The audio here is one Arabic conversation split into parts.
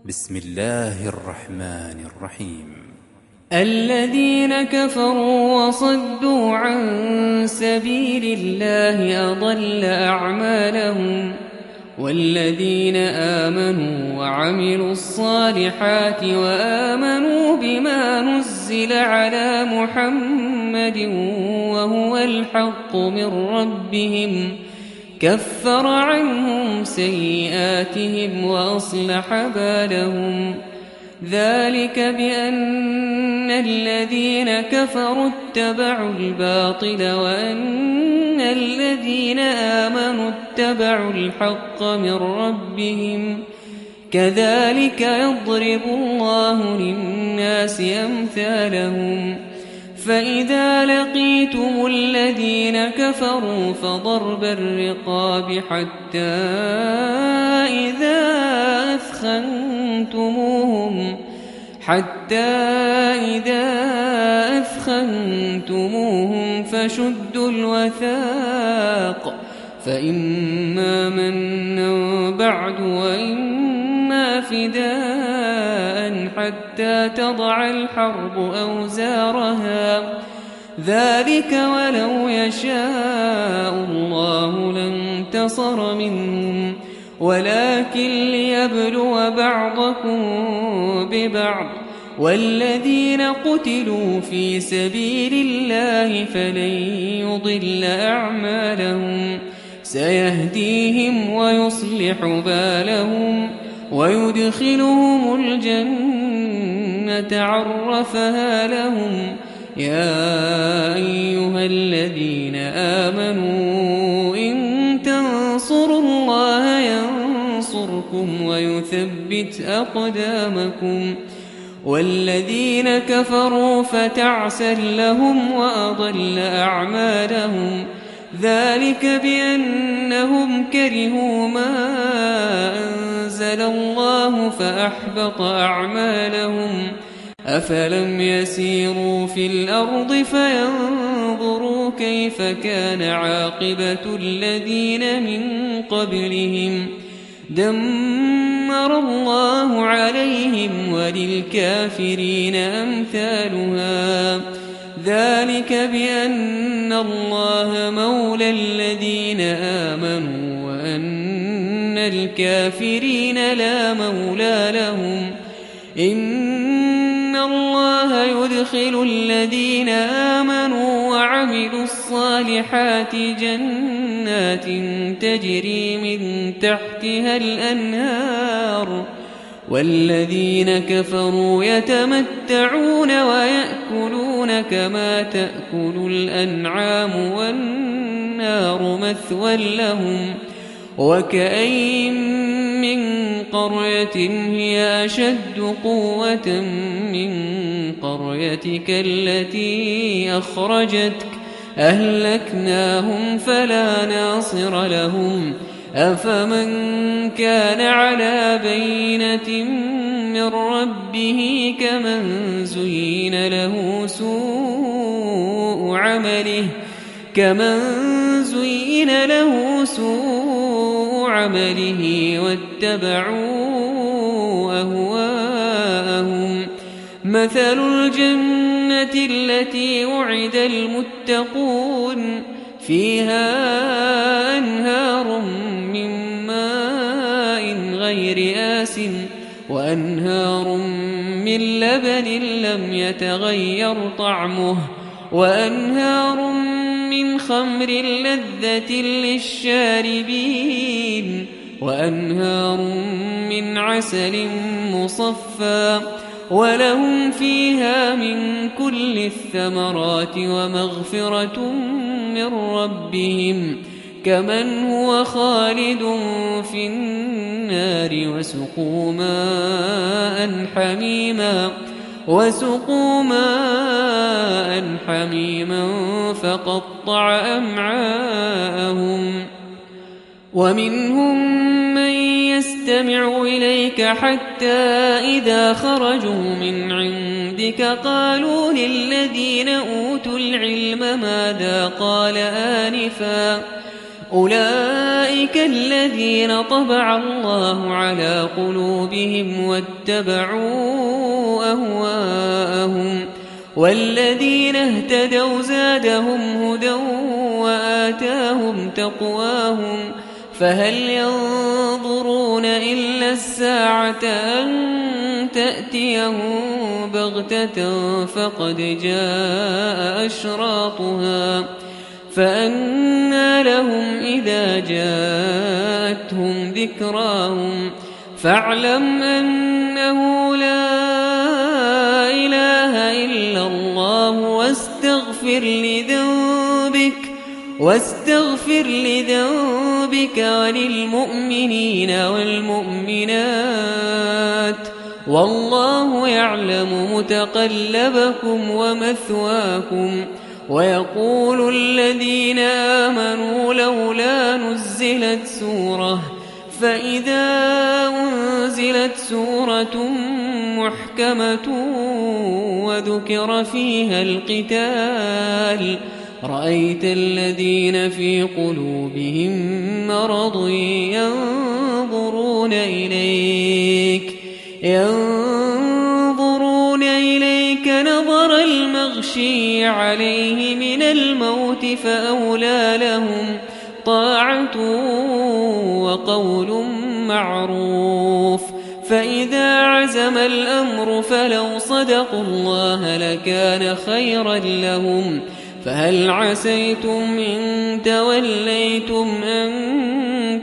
بسم الله الرحمن الرحيم. الذين كفروا وصدوا عن سبيل الله أضل أعمالهم والذين آمنوا وعملوا الصالحات وآمنوا بما نزل على محمد وهو الحق من ربهم كفر عنهم سيئاتهم وأصلح بالهم ذلك بأن الذين كفروا اتبعوا الباطل وأن الذين آمنوا اتبعوا الحق من ربهم كذلك يضرب الله للناس أمثالهم فإذا لقيتم الذين كفروا فضرب الرقاب حتى إذا أثخنتموهم فشدوا الوثاق فإما منا بعد وإما فداء حتى تضع الحرب أوزارها ذلك ولو يشاء الله لانتصر منهم ولكن ليبلو بعضكم ببعض والذين قتلوا في سبيل الله فلن يضل أعمالهم سيهديهم ويصلح بالهم ويدخلهم الجنة عرفها لهم يا أيها الذين آمنوا إن تنصروا الله ينصركم ويثبت أقدامكم والذين كفروا فتعسا لهم وأضل أعمالهم ذلك بأنهم كرهوا ما أنزل الله فأحبط أعمالهم أفلم يسيروا في الأرض فينظروا كيف كان عاقبة الذين من قبلهم دمر الله عليهم وللكافرين أمثالها ذلك بأن الله مولى الذين آمنوا وأن الكافرين لا مولى لهم إن الله يدخل الذين آمنوا وعملوا الصالحات جنات تجري من تحتها الأنهار والذين كفروا يتمتعون ويأكلون كما تأكل الأنعام والنار مثوى لهم وكأين من قرية هي أشد قوة من قريتك التي أخرجتك أهلكناهم فلا ناصر لهم أفمن كان على بينة من ربه كمن زين له سوء عمله واتبعوا أهواءهم مثل الجنة التي وعد المتقون فيها أنهار من ماء غير آسٍ وأنهار من لبن لم يتغير طعمه وأنهار من خمر لذة للشاربين وأنهار من عسل مصفى ولهم فيها من كل الثمرات ومغفرة من ربهم كمن هو خالد في النار وسقوا ماء حميما فقطع أمعاءهم ومنهم من يستمع إليك حتى إذا خرجوا من عندك قالوا للذين أوتوا العلم ماذا قال آنفا أولئك الذين طبع الله على قلوبهم واتبعوا أهواءهم والذين اهتدوا زادهم هدى وآتاهم تقواهم فهل ينظرون إلا الساعة أن تأتيهم بغتة فقد جاء أشراطها فأنى لهم إذا جاءتهم ذكراهم فاعلم أنه لا إله إلا الله واستغفر لذنبك وللمؤمنين والمؤمنات والله يعلم متقلبكم ومثواكم ويقول الذين آمنوا لولا نزلت سورة فإذا أنزلت سورة محكمة وذكر فيها القتال رأيت الذين في قلوبهم مرض ينظرون إليك نظر المغشي عليه من الموت فأولى لهم طاعة وقول معروف فإذا عزم الأمر فلو صدقوا الله لكان خيرا لهم فهل عسيتم إن توليتم أن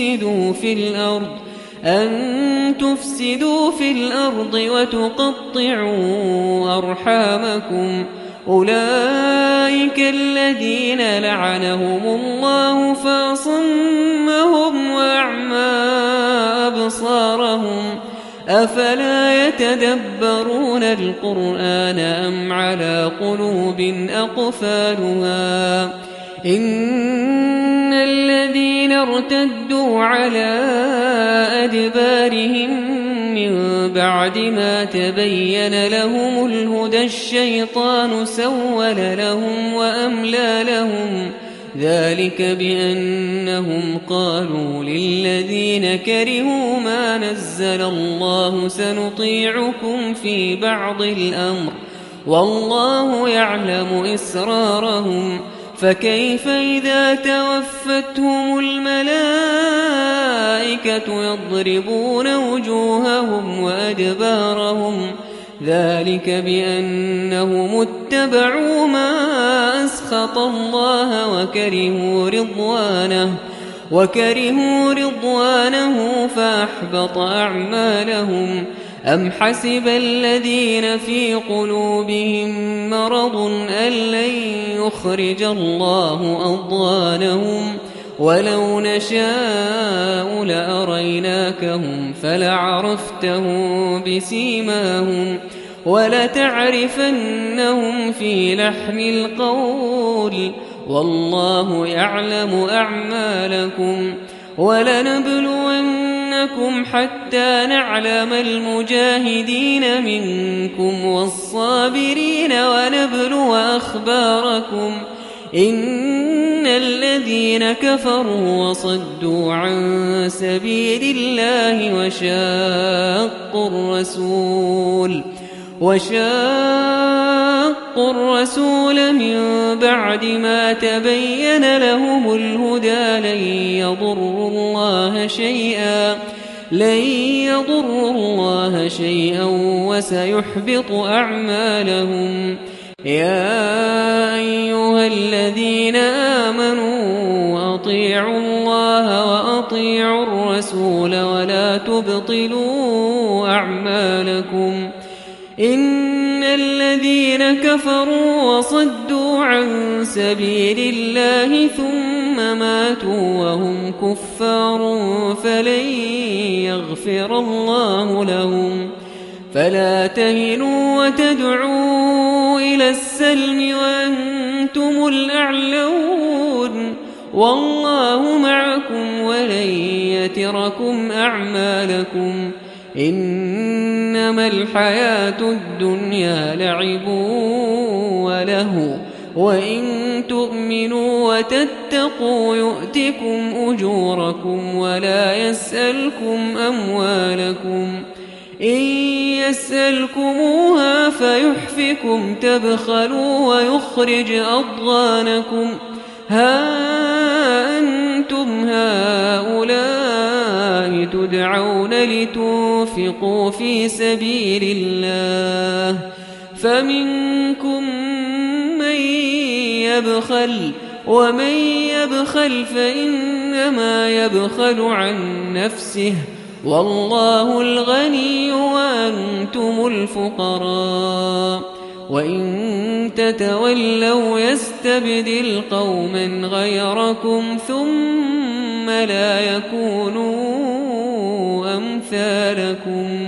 تفسدوا في الأرض وتقطعوا أرحامكم أولئك الذين لعنهم الله فأصمهم وأعمى أبصارهم أفلا يتدبرون القرآن أم على قلوب أقفالها إن الذين ارتدوا على أدبارهم من بعد ما تبين لهم الهدى الشيطان سول لهم وأملى لهم ذلك بأنهم قالوا للذين كرهوا ما نزل الله سنطيعكم في بعض الأمر والله يعلم إسرارهم فكيف إذا توفتهم الملائكة يضربون وجوههم وأدبارهم ذلك بأنهم اتبعوا ما أسخط الله وكرهوا رضوانه فأحبط أعمالهم أم حسب الذين في قلوبهم مرض أن لن يخرج الله أضغانهم ولو نشاء لأريناكهم فلعرفتهم بسيماهم ولتعرفنهم في لحن القول والله يعلم أعمالكم ولنبلونكم حتى نعلم المجاهدين منكم والصابرين ونبلو أخباركم إن الذين كفروا وصدوا عن سبيل الله وشاقوا الرسول من بعد ما تبين لهم الهدى لن يضروا الله شيئا وسيحبط أعمالهم يا أيها الذين آمنوا أطيعوا الله وأطيعوا الرسول ولا تبطلوا أعمالكم إن الذين كفروا وصدوا عن سبيل الله ثم ماتوا وهم كفار فلن يغفر الله لهم فلا تهنوا وتدعوا إلى السلم وأنتم الأعلون والله معكم ولن يتركم أعمالكم إنما الحياة الدنيا لعب وله وإن تؤمنوا وتتقوا يؤتكم أجوركم ولا يسألكم أموالكم إن يسألكموها فيحفكم تبخلوا ويخرج أضغانكم ها أنتم هؤلاء تدعون لتنفقوا في سبيل الله فمنكم من يبخل ومن يبخل فإنما يبخل عن نفسه والله الغني وأنتم الفقراء وإن تتولوا يستبدل قوما غيركم ثم لا يكونوا أمثالكم